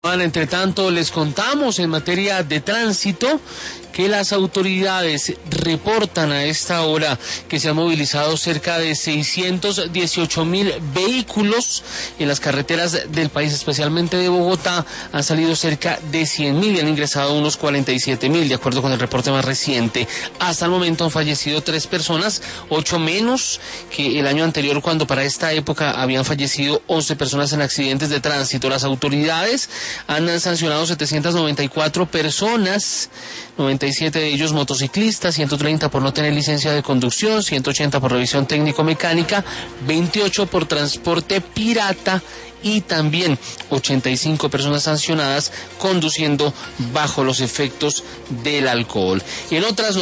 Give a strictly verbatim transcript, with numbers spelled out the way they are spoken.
Entre tanto, les contamos en materia de tránsito que las autoridades reportan a esta hora que se han movilizado cerca de seiscientos dieciocho mil vehículos en las carreteras del país, especialmente de Bogotá. Han salido cerca de cien mil y han ingresado unos cuarenta y siete mil, de acuerdo con el reporte más reciente. Hasta el momento han fallecido tres personas, ocho menos que el año anterior, cuando para esta época habían fallecido once personas en accidentes de tránsito. Las autoridades han sancionado setecientas noventa y cuatro personas, noventa y siete de ellos motociclistas, ciento treinta por no tener licencia de conducción, ciento ochenta por revisión técnico-mecánica, veintiocho por transporte pirata y también ochenta y cinco personas sancionadas conduciendo bajo los efectos del alcohol. Y en otras